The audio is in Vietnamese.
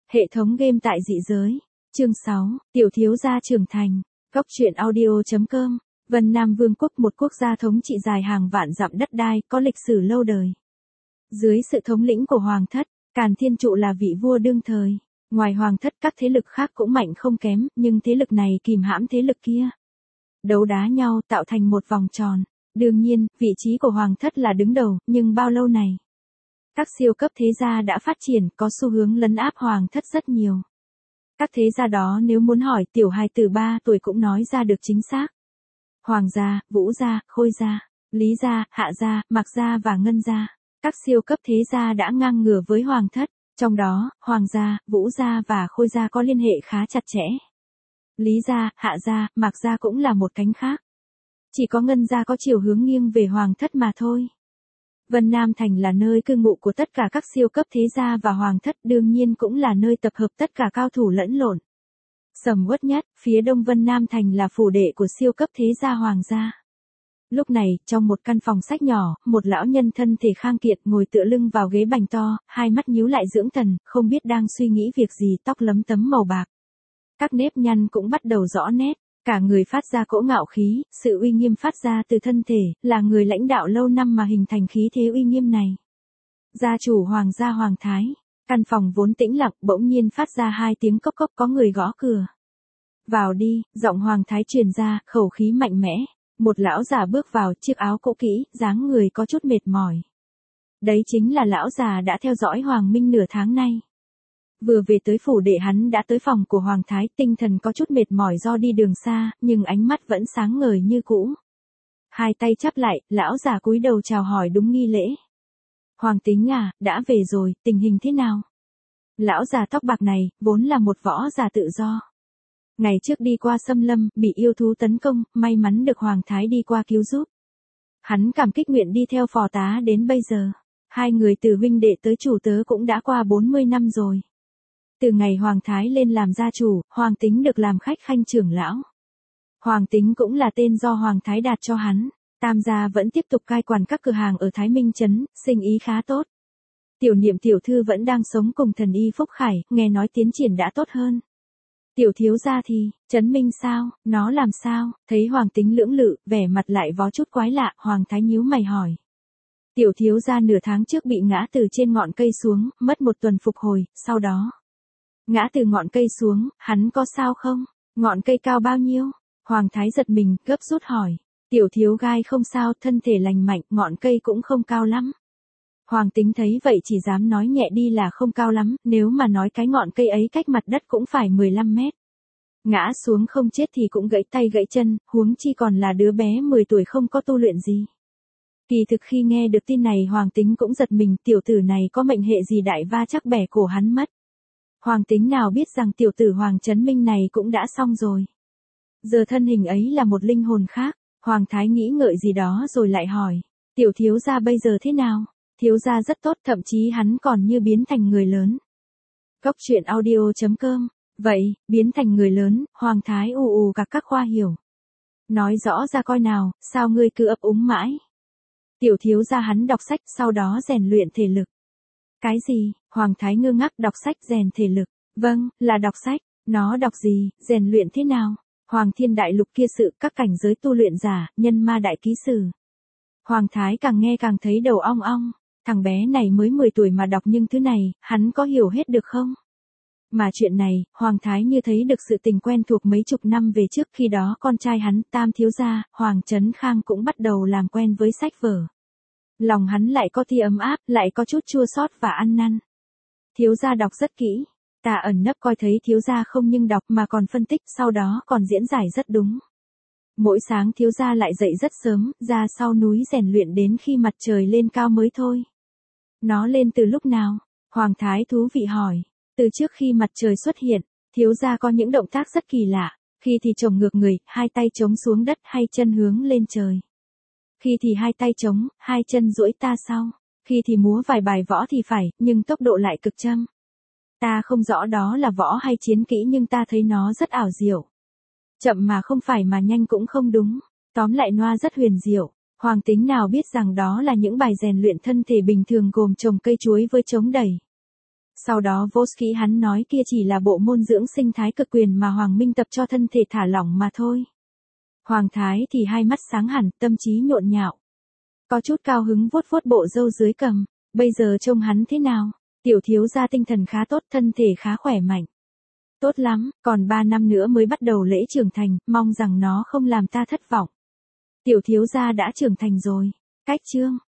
Hệ thống game tại dị giới. Chương 6, Tiểu thiếu gia trưởng thành. Góc truyện audio.com. Vân Nam Vương quốc, một quốc gia thống trị dài hàng vạn dặm đất đai, có lịch sử lâu đời. Dưới sự thống lĩnh của Hoàng thất, Càn Thiên Trụ là vị vua đương thời. Ngoài Hoàng thất, các thế lực khác cũng mạnh không kém, nhưng thế lực này kìm hãm thế lực kia. Đấu đá nhau tạo thành một vòng tròn. Đương nhiên, vị trí của Hoàng thất là đứng đầu, nhưng bao lâu này? Các siêu cấp thế gia đã phát triển, có xu hướng lấn áp Hoàng thất rất nhiều. Các thế gia đó nếu muốn hỏi tiểu hài từ 3 tuổi cũng nói ra được chính xác. Hoàng gia, Vũ gia, Khôi gia, Lý gia, Hạ gia, Mạc gia và Ngân gia. Các siêu cấp thế gia đã ngang ngửa với Hoàng thất, trong đó, Hoàng gia, Vũ gia và Khôi gia có liên hệ khá chặt chẽ. Lý gia, Hạ gia, Mạc gia cũng là một cánh khác. Chỉ có Ngân gia có chiều hướng nghiêng về Hoàng thất mà thôi. Vân Nam Thành là nơi cư ngụ của tất cả các siêu cấp thế gia và Hoàng thất, đương nhiên cũng là nơi tập hợp tất cả cao thủ lẫn lộn. Sầm uất nhất, phía đông Vân Nam Thành là phủ đệ của siêu cấp thế gia Hoàng gia. Lúc này, trong một căn phòng sách nhỏ, một lão nhân thân thể khang kiệt ngồi tựa lưng vào ghế bành to, hai mắt nhíu lại dưỡng thần, không biết đang suy nghĩ việc gì, tóc lấm tấm màu bạc. Các nếp nhăn cũng bắt đầu rõ nét. Cả người phát ra cỗ ngạo khí, sự uy nghiêm phát ra từ thân thể, là người lãnh đạo lâu năm mà hình thành khí thế uy nghiêm này. Gia chủ Hoàng gia Hoàng Thái. Căn phòng vốn tĩnh lặng bỗng nhiên phát ra 2 tiếng cốc cốc, có người gõ cửa. Vào đi, giọng Hoàng Thái truyền ra, khẩu khí mạnh mẽ. Một lão già bước vào, chiếc áo cũ kỹ, dáng người có chút mệt mỏi. Đấy chính là lão già đã theo dõi Hoàng Minh nửa tháng nay. Vừa về tới phủ đệ, hắn đã tới phòng của Hoàng Thái, tinh thần có chút mệt mỏi do đi đường xa, nhưng ánh mắt vẫn sáng ngời như cũ. Hai tay chắp lại, lão già cúi đầu chào hỏi đúng nghi lễ. Hoàng Tính à, đã về rồi, tình hình thế nào? Lão già tóc bạc này, vốn là một võ giả tự do. Ngày trước đi qua xâm lâm, bị yêu thú tấn công, may mắn được Hoàng Thái đi qua cứu giúp. Hắn cảm kích nguyện đi theo phò tá đến bây giờ. Hai người từ huynh đệ tới chủ tớ cũng đã qua 40 năm rồi. Từ ngày Hoàng Thái lên làm gia chủ, Hoàng Tính được làm khách khanh trưởng lão. Hoàng Tính cũng là tên do Hoàng Thái đặt cho hắn. Tam gia vẫn tiếp tục cai quản các cửa hàng ở Thái Minh Trấn, sinh ý khá tốt. Tiểu Niệm tiểu thư vẫn đang sống cùng thần y Phúc Khải, nghe nói tiến triển đã tốt hơn. Tiểu thiếu gia thì, Trấn Minh sao, nó làm sao? Thấy Hoàng Tính lưỡng lự, vẻ mặt lại vó chút quái lạ, Hoàng Thái nhíu mày hỏi. Tiểu thiếu gia nửa tháng trước bị ngã từ trên ngọn cây xuống, mất 1 tuần phục hồi, sau đó. Ngã từ ngọn cây xuống, hắn có sao không? Ngọn cây cao bao nhiêu? Hoàng Thái giật mình, gấp rút hỏi. Tiểu thiếu gai không sao, thân thể lành mạnh, ngọn cây cũng không cao lắm. Hoàng Tính thấy vậy chỉ dám nói nhẹ đi là không cao lắm, nếu mà nói cái ngọn cây ấy cách mặt đất cũng phải 15 mét. Ngã xuống không chết thì cũng gãy tay gãy chân, huống chi còn là đứa bé 10 tuổi không có tu luyện gì. Kỳ thực khi nghe được tin này Hoàng Tính cũng giật mình, tiểu tử này có mệnh hệ gì đại va chắc bẻ cổ hắn mất. Hoàng Tính nào biết rằng tiểu tử Hoàng Trấn Minh này cũng đã xong rồi. Giờ thân hình ấy là một linh hồn khác. Hoàng Thái nghĩ ngợi gì đó rồi lại hỏi. Tiểu thiếu gia bây giờ thế nào? Thiếu gia rất tốt, thậm chí hắn còn như biến thành người lớn. Góc truyện audio.com. Vậy, biến thành người lớn, Hoàng Thái ù ù các khoa hiểu. Nói rõ ra coi nào, sao ngươi cứ ấp úng mãi? Tiểu thiếu gia hắn đọc sách, sau đó rèn luyện thể lực. Cái gì? Hoàng Thái ngơ ngác, đọc sách rèn thể lực. Vâng, là đọc sách. Nó đọc gì, rèn luyện thế nào? Hoàng Thiên Đại Lục kia sự, các cảnh giới tu luyện giả, nhân ma đại ký sử. Hoàng Thái càng nghe càng thấy đầu ong ong. Thằng bé này mới 10 tuổi mà đọc nhưng thứ này, hắn có hiểu hết được không? Mà chuyện này, Hoàng Thái như thấy được sự tình quen thuộc mấy chục năm về trước, khi đó con trai hắn, Tam thiếu gia, Hoàng Trấn Khang cũng bắt đầu làm quen với sách vở. Lòng hắn lại có tia ấm áp, lại có chút chua xót và ăn năn. Thiếu gia đọc rất kỹ. Ta ẩn nấp coi thấy thiếu gia không nhưng đọc mà còn phân tích, sau đó còn diễn giải rất đúng. Mỗi sáng thiếu gia lại dậy rất sớm, ra sau núi rèn luyện đến khi mặt trời lên cao mới thôi. Nó lên từ lúc nào? Hoàng Thái thú vị hỏi. Từ trước khi mặt trời xuất hiện, thiếu gia có những động tác rất kỳ lạ. Khi thì chồng ngược người, 2 tay chống xuống đất hay chân hướng lên trời. Khi thì 2 tay chống, 2 chân duỗi ta sau. Khi thì múa vài bài võ thì phải, nhưng tốc độ lại cực chậm. Ta không rõ đó là võ hay chiến kỹ nhưng ta thấy nó rất ảo diệu. Chậm mà không phải mà nhanh cũng không đúng. Tóm lại noa rất huyền diệu. Hoàng Tính nào biết rằng đó là những bài rèn luyện thân thể bình thường gồm trồng cây chuối với chống đẩy. Sau đó Vosky hắn nói kia chỉ là bộ môn dưỡng sinh thái cực quyền mà Hoàng Minh tập cho thân thể thả lỏng mà thôi. Hoàng Thái thì hai mắt sáng hẳn, tâm trí nhộn nhạo. Có chút cao hứng vuốt vuốt bộ râu dưới cằm, bây giờ trông hắn thế nào? Tiểu thiếu gia tinh thần khá tốt, thân thể khá khỏe mạnh. Tốt lắm, còn 3 năm nữa mới bắt đầu lễ trưởng thành, mong rằng nó không làm ta thất vọng. Tiểu thiếu gia đã trưởng thành rồi. Cách chương